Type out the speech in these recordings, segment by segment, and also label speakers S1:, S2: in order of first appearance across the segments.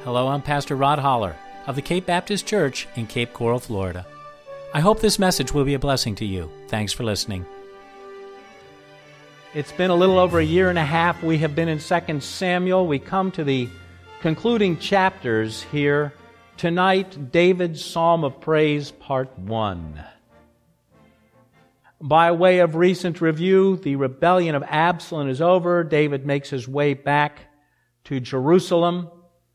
S1: Hello, I'm Pastor Rod Holler of the Cape Baptist Church in Cape Coral, Florida. I hope this message will be a blessing to you. Thanks for listening. It's been a little over a year and a half. We have been in 2 Samuel. We come to the concluding chapters here. Tonight, David's Psalm of Praise, Part 1. By way of recent review, the rebellion of Absalom is over. David makes his way back to Jerusalem.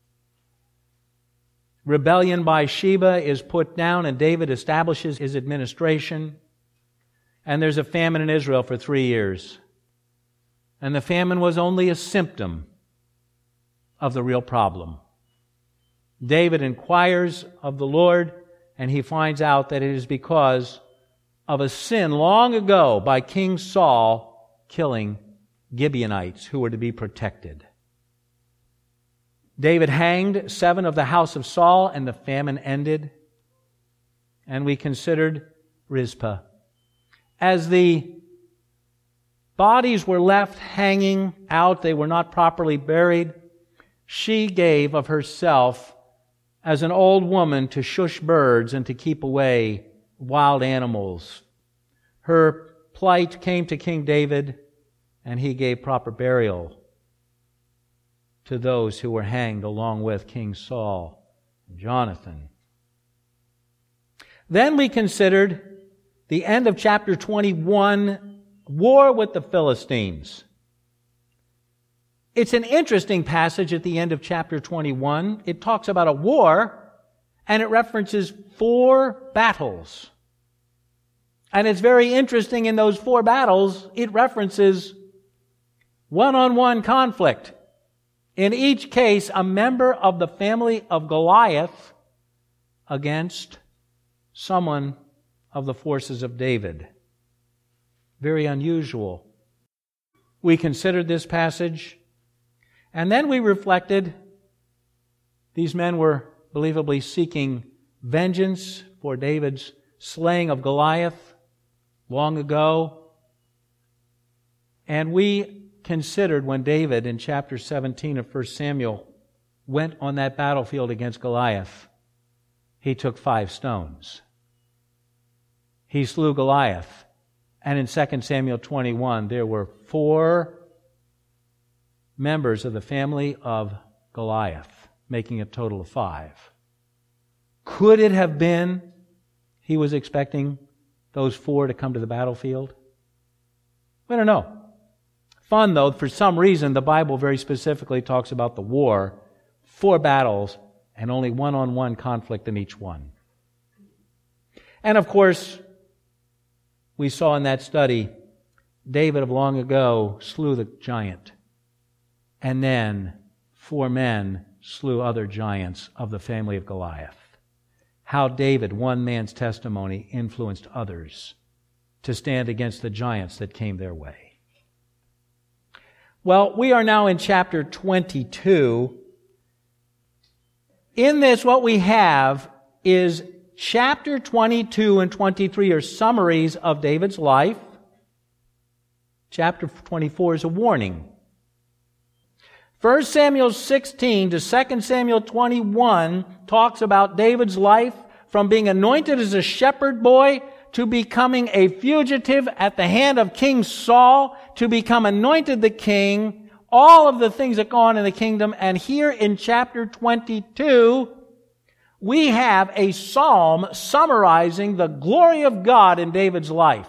S1: Rebellion by Sheba is put down, and David establishes his administration. And there's a famine in Israel for 3 years. And the famine was only a symptom of the real problem. David inquires of the Lord, and he finds out that it is because of a sin long ago by King Saul killing Gibeonites who were to be protected. David hanged 7 of the house of Saul, and the famine ended. And we considered Rizpah. As the bodies were left hanging out, they were not properly buried, she gave of herself as an old woman to shush birds and to keep away wild animals. Her plight came to King David, and he gave proper burial to those who were hanged along with King Saul and Jonathan. Then we considered the end of chapter 21, war with the Philistines. It's an interesting passage at the end of chapter 21. It talks about a war, and it references 4 battles. And it's very interesting in those 4 battles, it references one-on-one conflict. In each case, a member of the family of Goliath against someone of the forces of David. Very unusual. We considered this passage, and then we reflected. These men were believably seeking vengeance for David's slaying of Goliath long ago. And we considered when David, in chapter 17 of 1 Samuel, went on that battlefield against Goliath, he took 5 stones. He slew Goliath. And in 2 Samuel 21, there were 4 members of the family of Goliath, making a total of 5. Could it have been he was expecting those 4 to come to the battlefield? We don't know. Fun, though, for some reason, the Bible very specifically talks about the war, 4 battles, and only one-on-one conflict in each one. And of course, we saw in that study, David of long ago slew the giant. And then 4 men slew other giants of the family of Goliath. How David, one man's testimony, influenced others to stand against the giants that came their way. Well, we are now in chapter 22. In this, what we have is chapter 22 and 23 are summaries of David's life. Chapter 24 is a warning. 1 Samuel 16 to 2 Samuel 21 talks about David's life from being anointed as a shepherd boy to becoming a fugitive at the hand of King Saul, to become anointed the king, all of the things that go on in the kingdom. And here in chapter 22, we have a psalm summarizing the glory of God in David's life.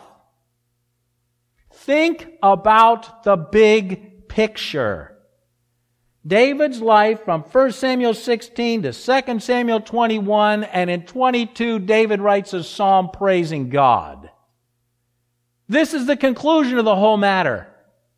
S1: Think about the big picture. David's life from 1 Samuel 16 to 2 Samuel 21, and in 22, David writes a psalm praising God. This is the conclusion of the whole matter.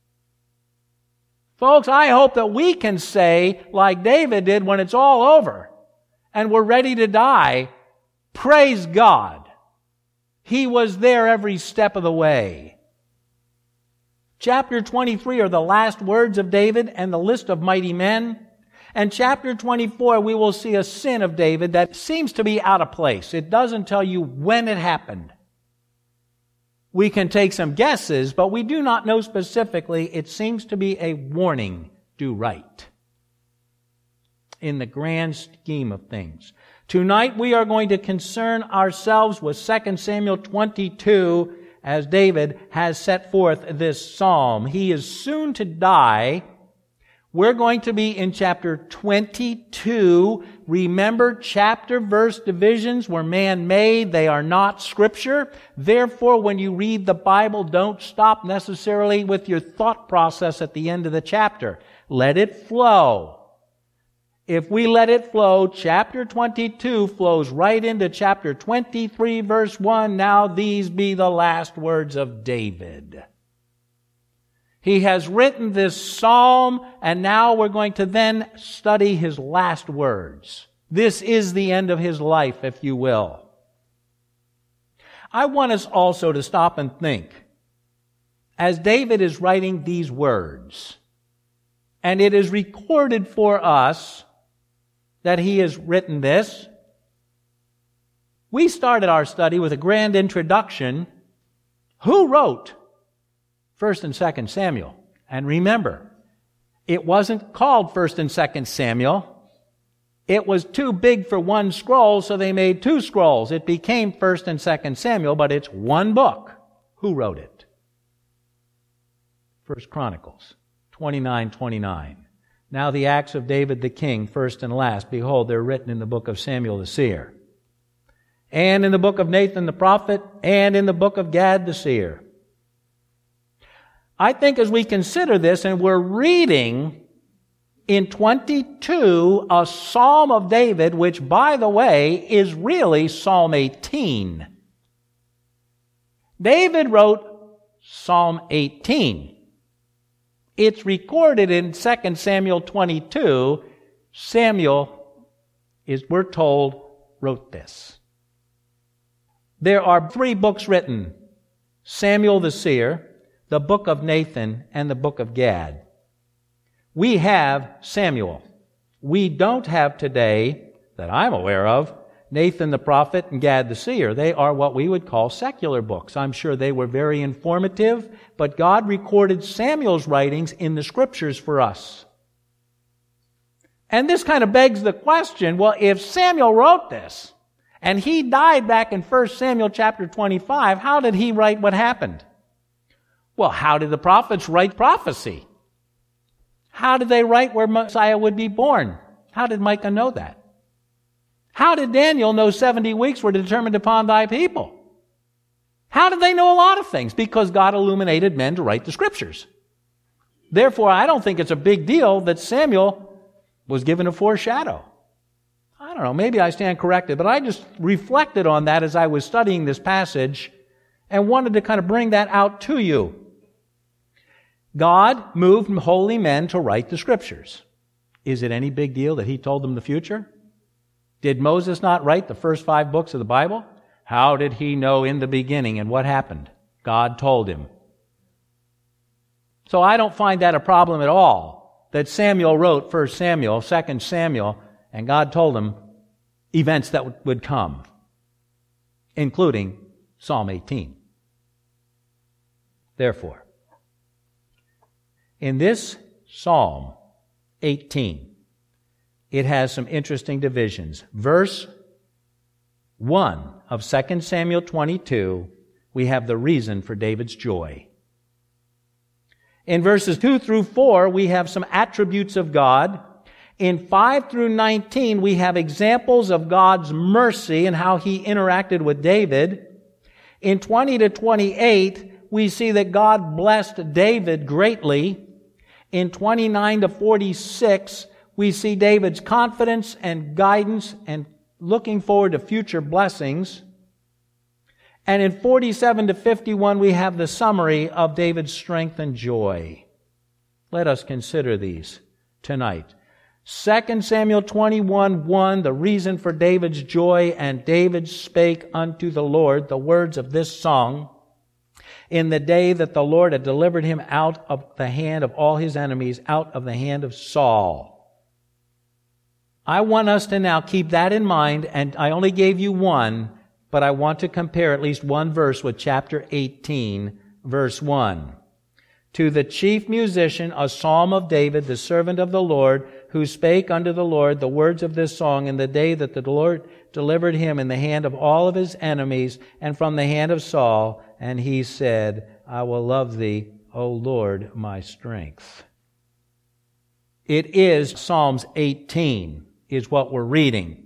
S1: Folks, I hope that we can say, like David did when it's all over, and we're ready to die, praise God. He was there every step of the way. Chapter 23 are the last words of David and the list of mighty men. And chapter 24, we will see a sin of David that seems to be out of place. It doesn't tell you when it happened. We can take some guesses, but we do not know specifically. It seems to be a warning. Do right. in the grand scheme of things. Tonight we are going to concern ourselves with 2 Samuel 22 as David has set forth this psalm. He is soon to die. We're going to be in chapter 22. Remember, chapter-verse divisions were man-made. They are not Scripture. Therefore, when you read the Bible, don't stop necessarily with your thought process at the end of the chapter. Let it flow. If we let it flow, chapter 22 flows right into chapter 23, verse 1. Now these be the last words of David. He has written this psalm, and now we're going to then study his last words. This is the end of his life, if you will. I want us also to stop and think, as David is writing these words, and it is recorded for us that he has written this. We started our study with a grand introduction. Who wrote 1st and 2nd Samuel? And remember, it wasn't called 1st and 2nd Samuel. It was too big for one scroll, so they made 2 scrolls. It became 1st and 2nd Samuel, but it's one book. Who wrote it? 1 Chronicles 29:29. Now the acts of David the king, first and last, behold, they're written in the book of Samuel the seer, and in the book of Nathan the prophet, and in the book of Gad the seer. I think as we consider this, and we're reading in 22 a Psalm of David, which, by the way, is really Psalm 18. David wrote Psalm 18. It's recorded in 2 Samuel 22. Samuel, we're told, wrote this. There are 3 books written: Samuel the seer, the book of Nathan, and the book of Gad. We have Samuel. We don't have today, that I'm aware of, Nathan the prophet and Gad the seer. They are what we would call secular books. I'm sure they were very informative, but God recorded Samuel's writings in the Scriptures for us. And this kind of begs the question, well, if Samuel wrote this, and he died back in 1 Samuel chapter 25, how did he write what happened? Well, how did the prophets write prophecy? How did they write where Messiah would be born? How did Micah know that? How did Daniel know 70 weeks were determined upon thy people? How did they know a lot of things? Because God illuminated men to write the Scriptures. Therefore, I don't think it's a big deal that Samuel was given a foreshadow. I don't know, maybe I stand corrected, but I just reflected on that as I was studying this passage and wanted to kind of bring that out to you. God moved holy men to write the Scriptures. Is it any big deal that He told them the future? Did Moses not write the first 5 books of the Bible? How did he know in the beginning, and what happened? God told him. So I don't find that a problem at all, that Samuel wrote 1 Samuel, 2 Samuel, and God told him events that would come, including Psalm 18. Therefore, in this Psalm 18, it has some interesting divisions. Verse 1 of 2 Samuel 22, we have the reason for David's joy. In verses 2 through 4, we have some attributes of God. In 5 through 19, we have examples of God's mercy and how He interacted with David. In 20 to 28, we see that God blessed David greatly. In 29 to 46, we see David's confidence and guidance and looking forward to future blessings. And in 47 to 51, we have the summary of David's strength and joy. Let us consider these tonight. 2 Samuel 21:1, the reason for David's joy, and David spake unto the Lord the words of this song in the day that the Lord had delivered him out of the hand of all his enemies, out of the hand of Saul. I want us to now keep that in mind, and I only gave you one, but I want to compare at least one verse with chapter 18, verse 1. To the chief musician, a psalm of David, the servant of the Lord, who spake unto the Lord the words of this song in the day that the Lord delivered him in the hand of all of his enemies and from the hand of Saul. And he said, I will love thee, O Lord, my strength. It is Psalms 18 is what we're reading.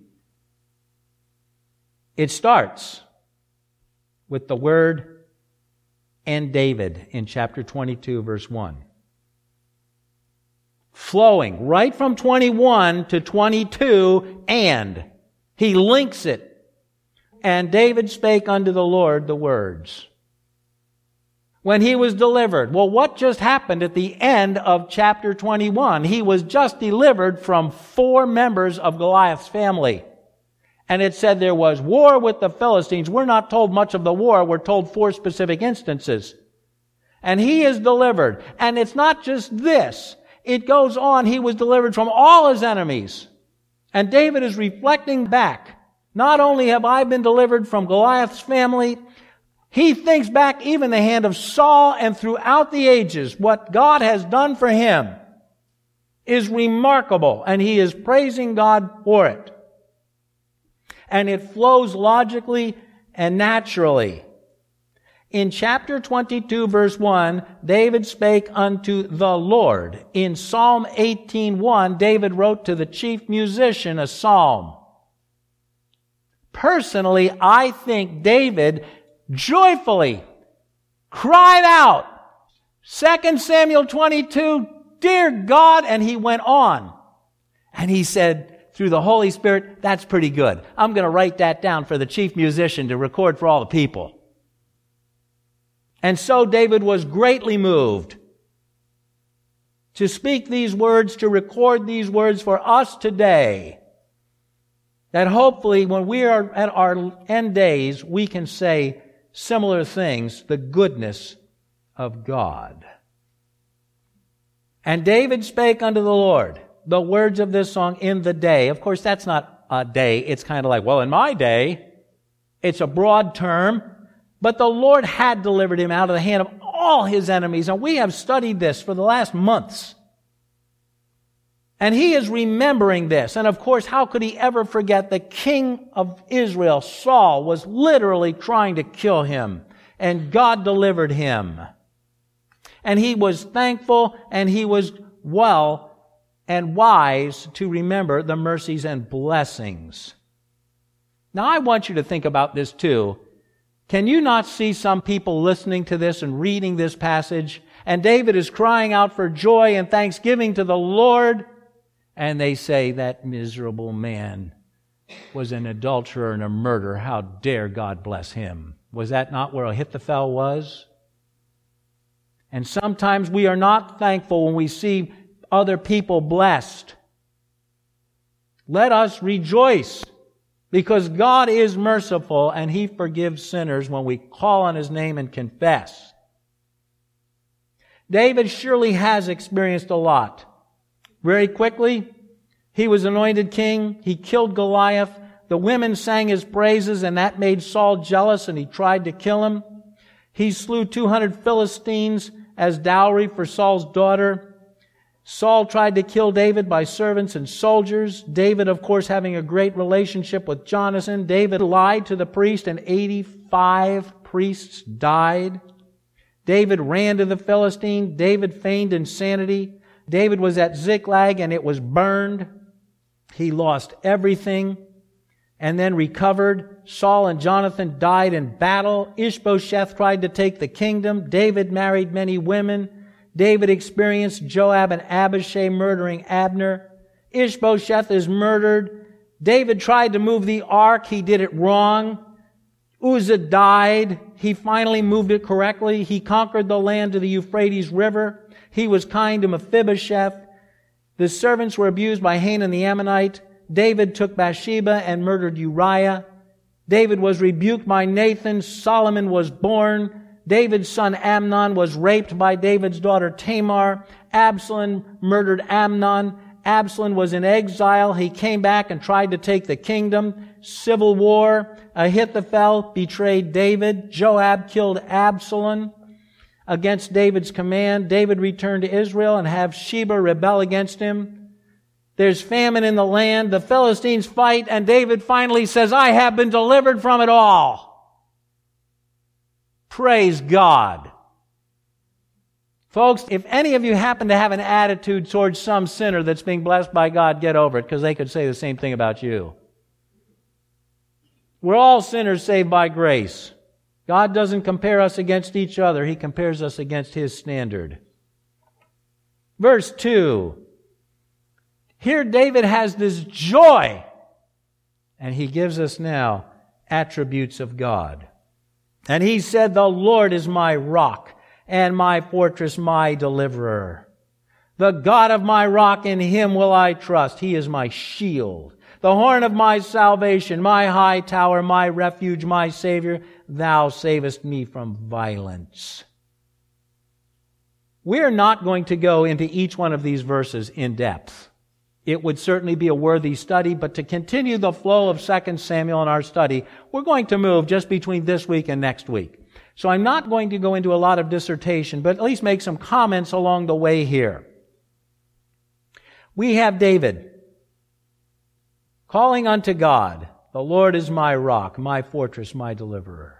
S1: It starts with the word and David in chapter 22, verse 1. Flowing right from 21 to 22, and he links it. And David spake unto the Lord the words. When he was delivered. Well, what just happened at the end of chapter 21? He was just delivered from 4 members of Goliath's family. And it said there was war with the Philistines. We're not told much of the war. We're told 4 specific instances. And he is delivered. And it's not just this. It goes on. He was delivered from all his enemies. And David is reflecting back. Not only have I been delivered from Goliath's family, he thinks back even the hand of Saul, and throughout the ages, what God has done for him is remarkable. And he is praising God for it. And it flows logically and naturally. In chapter 22, verse 1, David spake unto the Lord. In Psalm 18:1, David wrote to the chief musician a psalm. Personally, I think David joyfully cried out, 2 Samuel 22, Dear God, and he went on. And he said, through the Holy Spirit, that's pretty good. I'm going to write that down for the chief musician to record for all the people. And so David was greatly moved to speak these words, to record these words for us today, that hopefully when we are at our end days, we can say similar things, the goodness of God. And David spake unto the Lord the words of this song in the day. Of course, that's not a day. It's kind of like, well, in my day, it's a broad term, but the Lord had delivered him out of the hand of all his enemies, and we have studied this for the last months. And he is remembering this. And of course, how could he ever forget the king of Israel, Saul, was literally trying to kill him, and God delivered him. And he was thankful, and he was well and wise to remember the mercies and blessings. Now, I want you to think about this too. Can you not see some people listening to this and reading this passage? And David is crying out for joy and thanksgiving to the Lord. And they say, that miserable man was an adulterer and a murderer. How dare God bless him? Was that not where Ahithophel was? And sometimes we are not thankful when we see other people blessed. Let us rejoice, because God is merciful and He forgives sinners when we call on His name and confess. David surely has experienced a lot. Very quickly, he was anointed king. He killed Goliath. The women sang his praises, and that made Saul jealous, and he tried to kill him. He slew 200 Philistines as dowry for Saul's daughter. Saul tried to kill David by servants and soldiers. David, of course, having a great relationship with Jonathan. David lied to the priest, and 85 priests died. David ran to the Philistine. David feigned insanity. David was at Ziklag, and it was burned. He lost everything and then recovered. Saul and Jonathan died in battle. Ishbosheth tried to take the kingdom. David married many women. David experienced Joab and Abishai murdering Abner. Ishbosheth is murdered. David tried to move the ark. He did it wrong. Uzzah died. He finally moved it correctly. He conquered the land to the Euphrates River. He was kind to Mephibosheth. The servants were abused by Hanan the Ammonite. David took Bathsheba and murdered Uriah. David was rebuked by Nathan. Solomon was born. David's son Amnon was raped by David's daughter Tamar. Absalom murdered Amnon. Absalom was in exile. He came back and tried to take the kingdom. Civil war. Ahithophel betrayed David. Joab killed Absalom. against David's command. David returned to Israel and have Sheba rebel against him. There's famine in the land. The Philistines fight, and David finally says, I have been delivered from it all. Praise God. Folks, if any of you happen to have an attitude towards some sinner that's being blessed by God, get over it, because they could say the same thing about you. We're all sinners saved by grace. God doesn't compare us against each other. He compares us against His standard. Verse 2. Here David has this joy, and he gives us now attributes of God. And he said, the Lord is my rock and my fortress, my deliverer. The God of my rock, in Him will I trust. He is my shield, the horn of my salvation, my high tower, my refuge, my Savior. Thou savest me from violence. We're not going to go into each one of these verses in depth. It would certainly be a worthy study, but to continue the flow of 2 Samuel in our study, we're going to move just between this week and next week. So I'm not going to go into a lot of dissertation, but at least make some comments along the way here. We have David calling unto God, the Lord is my rock, my fortress, my deliverer.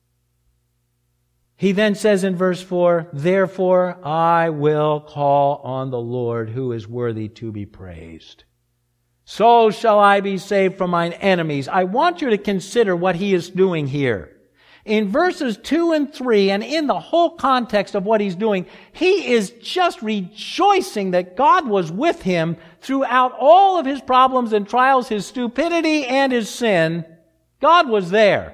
S1: He then says in verse 4, therefore I will call on the Lord who is worthy to be praised. So shall I be saved from mine enemies. I want you to consider what he is doing here. In verses 2 and 3, and in the whole context of what he's doing, he is just rejoicing that God was with him throughout all of his problems and trials, his stupidity and his sin. God was there.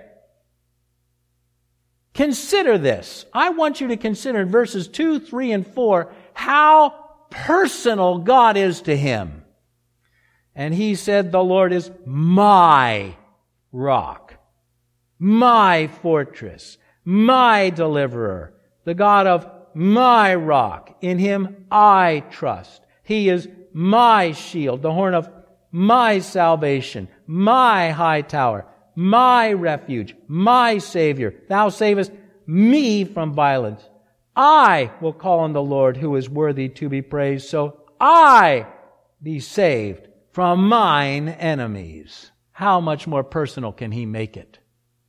S1: Consider this. I want you to consider in verses 2, 3, and 4 how personal God is to him. And he said, the Lord is my rock, my fortress, my deliverer, the God of my rock. In Him I trust. He is my shield, the horn of my salvation, my high tower, my refuge, my Savior. Thou savest me from violence. I will call on the Lord who is worthy to be praised, so I be saved from mine enemies. How much more personal can he make it?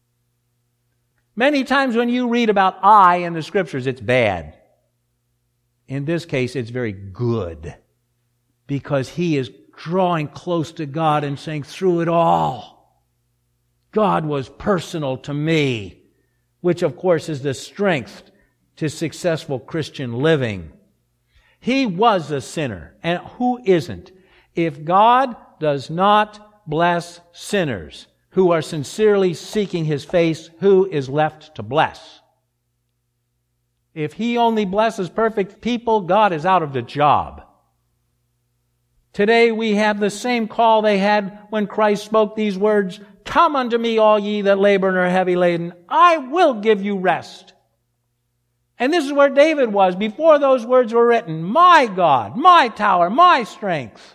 S1: Many times when you read about I in the Scriptures, it's bad. In this case, it's very good, because he is drawing close to God and saying, through it all, God was personal to me, which of course is the strength to successful Christian living. He was a sinner, and who isn't? If God does not bless sinners who are sincerely seeking His face, who is left to bless? If He only blesses perfect people, God is out of the job. Today we have the same call they had when Christ spoke these words, come unto me, all ye that labor and are heavy laden, I will give you rest. And this is where David was before those words were written. My God, my tower, my strength.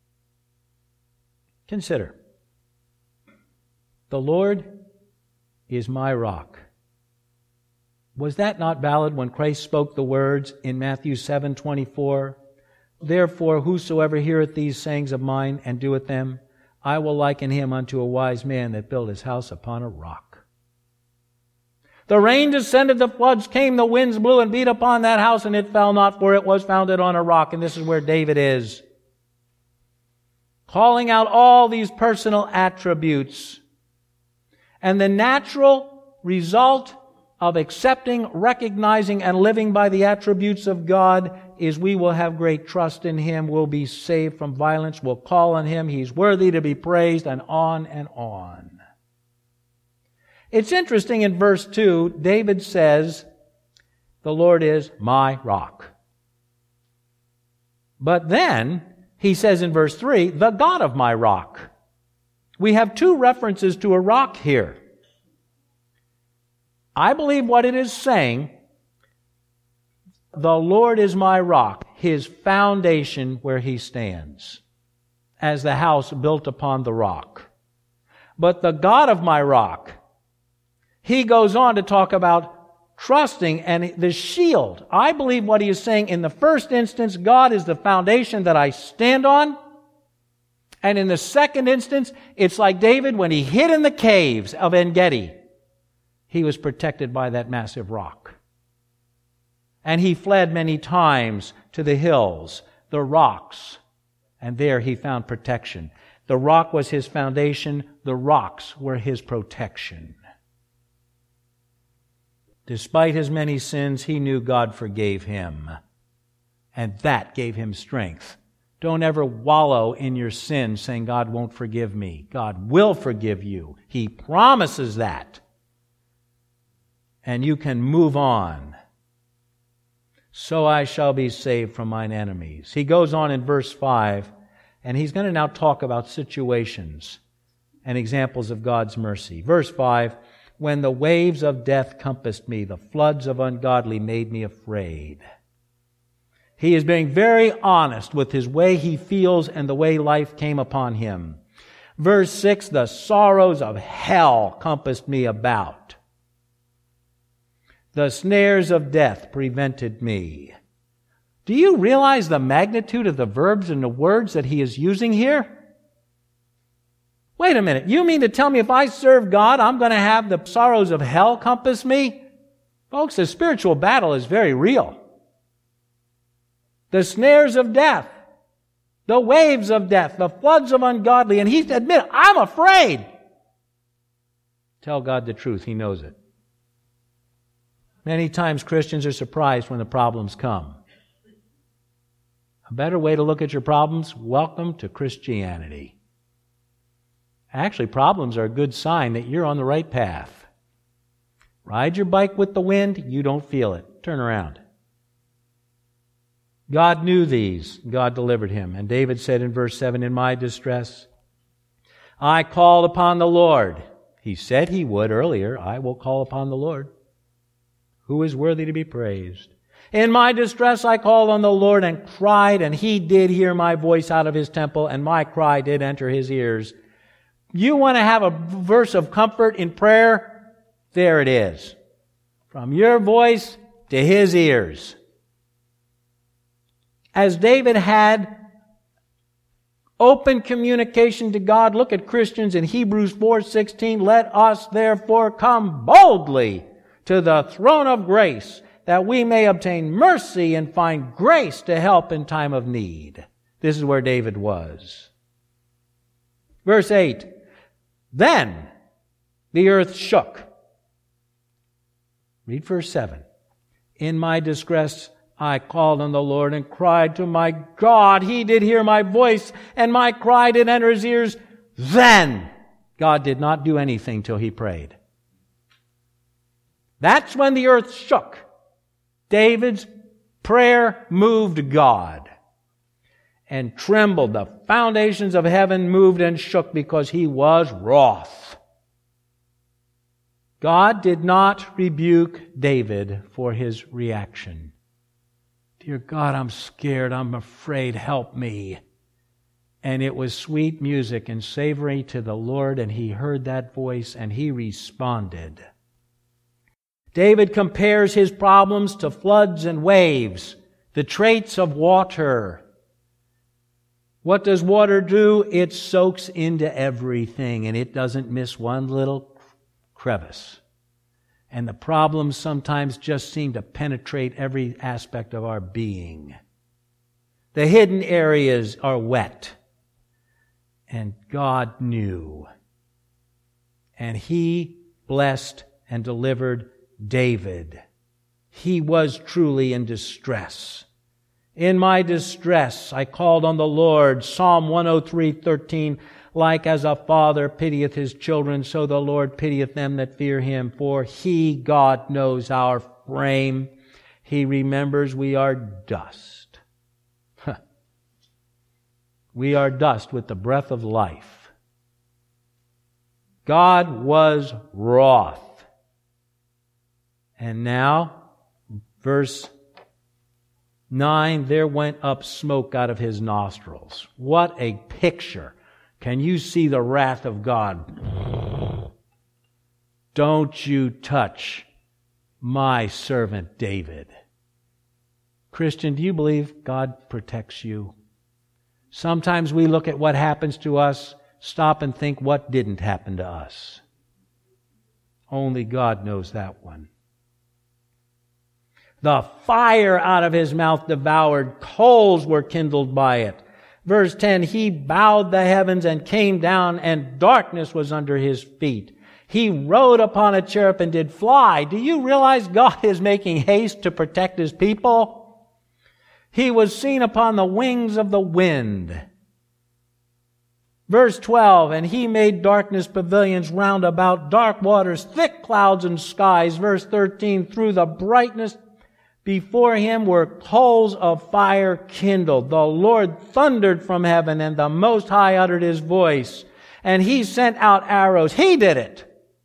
S1: Consider. The Lord is my rock. Was that not valid when Christ spoke the words in Matthew 7:24? Therefore, whosoever heareth these sayings of mine and doeth them, I will liken him unto a wise man that built his house upon a rock. The rain descended, the floods came, the winds blew and beat upon that house, and it fell not, for it was founded on a rock. And this is where David is, calling out all these personal attributes. And the natural result of accepting, recognizing, and living by the attributes of God is we will have great trust in Him, we'll be saved from violence, we'll call on Him, He's worthy to be praised, and on and on. It's interesting in verse 2, David says, the Lord is my rock. But then, he says in verse 3, the God of my rock. We have two references to a rock here. I believe what it is saying, the Lord is my rock, His foundation where He stands, as the house built upon the rock. But the God of my rock, he goes on to talk about trusting and the shield. I believe what he is saying in the first instance, God is the foundation that I stand on. And in the second instance, it's like David when he hid in the caves of En-Gedi. He was protected by that massive rock. And he fled many times to the hills, the rocks, and there he found protection. The rock was his foundation. The rocks were his protection. Despite his many sins, he knew God forgave him. And that gave him strength. Don't ever wallow in your sin saying, God won't forgive me. God will forgive you. He promises that. And you can move on. So I shall be saved from mine enemies. He goes on in verse 5, and he's going to now talk about situations and examples of God's mercy. Verse 5, when the waves of death compassed me, the floods of ungodly made me afraid. He is being very honest with his way he feels and the way life came upon him. Verse 6, the sorrows of hell compassed me about. The snares of death prevented me. Do you realize the magnitude of the verbs and the words that he is using here? Wait a minute. You mean to tell me if I serve God, I'm going to have the sorrows of hell compass me? Folks, the spiritual battle is very real. The snares of death, the waves of death, the floods of ungodly, and he's admitted, I'm afraid. Tell God the truth. He knows it. Many times Christians are surprised when the problems come. A better way to look at your problems, welcome to Christianity. Actually, problems are a good sign that you're on the right path. Ride your bike with the wind, you don't feel it. Turn around. God knew these. God delivered him. And David said in verse 7, in my distress, I called upon the Lord. He said he would earlier. I will call upon the Lord, who is worthy to be praised. In my distress I called on the Lord and cried, and he did hear my voice out of his temple, and my cry did enter his ears. You want to have a verse of comfort in prayer? There it is. From your voice to his ears. As David had open communication to God, look at Christians in Hebrews 4:16. Let us therefore come boldly to the throne of grace, that we may obtain mercy and find grace to help in time of need. This is where David was. Verse 8, then the earth shook. Read verse 7. In my distress I called on the Lord and cried to my God. He did hear my voice, and my cry did enter his ears. Then God did not do anything till he prayed. That's when the earth shook. David's prayer moved God and trembled. The foundations of heaven moved and shook because he was wroth. God did not rebuke David for his reaction. Dear God, I'm scared. I'm afraid. Help me. And it was sweet music and savory to the Lord, and he heard that voice and he responded. David compares his problems to floods and waves, the traits of water. What does water do? It soaks into everything, and it doesn't miss one little crevice. And the problems sometimes just seem to penetrate every aspect of our being. The hidden areas are wet. And God knew. And he blessed and delivered David. He was truly in distress. In my distress, I called on the Lord. Psalm 103:13. Like as a father pitieth his children, so the Lord pitieth them that fear him. For he, God, knows our frame. He remembers we are dust. We are dust with the breath of life. God was wroth. And now, verse 9, there went up smoke out of his nostrils. What a picture. Can you see the wrath of God? Don't you touch my servant David. Christian, do you believe God protects you? Sometimes we look at what happens to us, stop and think what didn't happen to us. Only God knows that one. The fire out of his mouth devoured, coals were kindled by it. Verse 10, he bowed the heavens and came down, and darkness was under his feet. He rode upon a cherub and did fly. Do you realize God is making haste to protect his people? He was seen upon the wings of the wind. Verse 12, and he made darkness pavilions round about, dark waters, thick clouds and skies. Verse 13, through the brightness before him were coals of fire kindled. The Lord thundered from heaven, and the Most High uttered his voice. And he sent out arrows. He did it.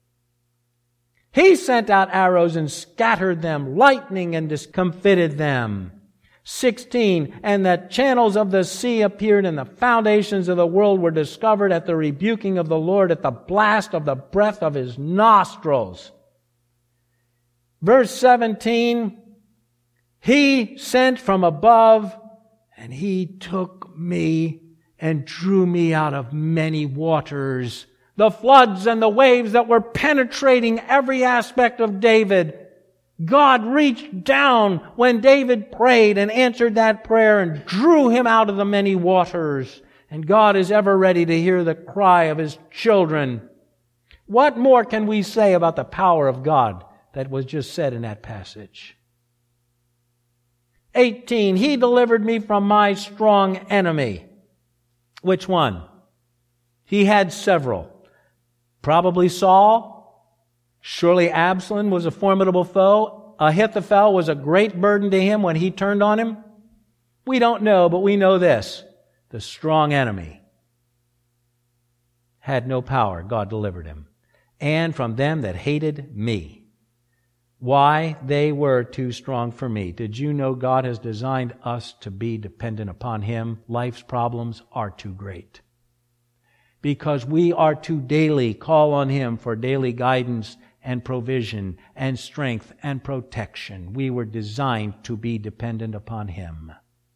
S1: He sent out arrows and scattered them, lightning and discomfited them. 16, and the channels of the sea appeared, and the foundations of the world were discovered at the rebuking of the Lord, at the blast of the breath of his nostrils. Verse 17, he sent from above, and he took me and drew me out of many waters. The floods and the waves that were penetrating every aspect of David. God reached down when David prayed and answered that prayer and drew him out of the many waters. And God is ever ready to hear the cry of his children. What more can we say about the power of God that was just said in that passage? 18, he delivered me from my strong enemy. Which one? He had several. Probably Saul. Surely Absalom was a formidable foe. Ahithophel was a great burden to him when he turned on him. We don't know, but we know this. The strong enemy had no power. God delivered him. And from them that hated me. Why? They were too strong for me. Did you know God has designed us to be dependent upon him? Life's problems are too great. Because we are to daily call on him for daily guidance and provision and strength and protection. We were designed to be dependent upon him.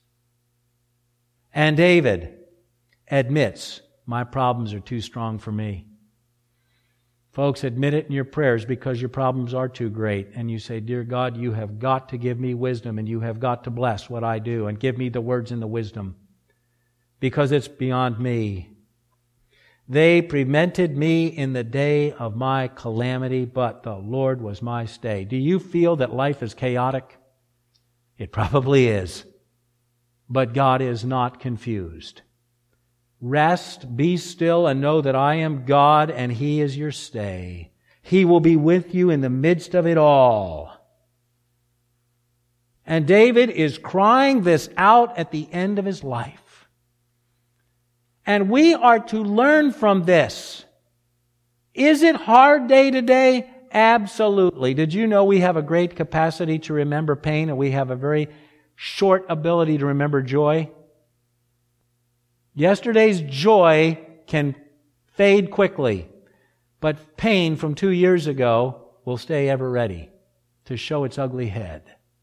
S1: And David admits, my problems are too strong for me. Folks, admit it in your prayers because your problems are too great. And you say, dear God, you have got to give me wisdom, and you have got to bless what I do and give me the words and the wisdom because it's beyond me. They prevented me in the day of my calamity, but the Lord was my stay. Do you feel that life is chaotic? It probably is. But God is not confused. Rest, be still, and know that I am God and he is your stay. He will be with you in the midst of it all. And David is crying this out at the end of his life. And we are to learn from this. Is it hard day to day? Absolutely. Did you know we have a great capacity to remember pain and we have a very short ability to remember joy? Yesterday's joy can fade quickly, but pain from 2 years ago will stay ever ready to show its ugly head.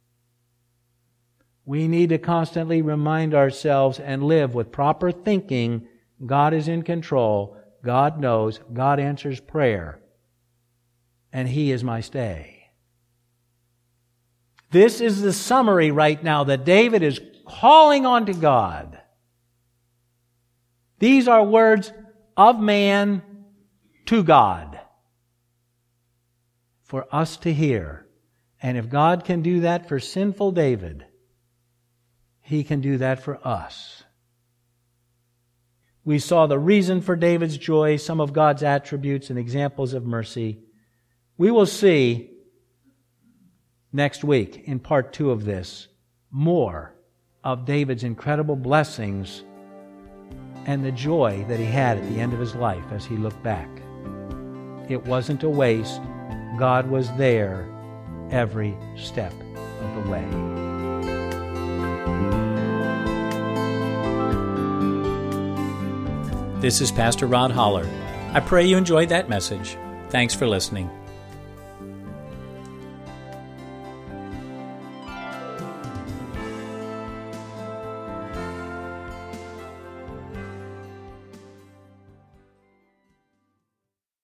S1: We need to constantly remind ourselves and live with proper thinking. God is in control. God knows. God answers prayer. And he is my stay. This is the summary right now that David is calling on to God. These are words of man to God for us to hear. And if God can do that for sinful David, he can do that for us. We saw the reason for David's joy, some of God's attributes and examples of mercy. We will see next week in part 2 of this more of David's incredible blessings and the joy that he had at the end of his life as he looked back. It wasn't a waste. God was there every step of the way.
S2: This is Pastor Rod Holler. I pray you enjoyed that message. Thanks for listening.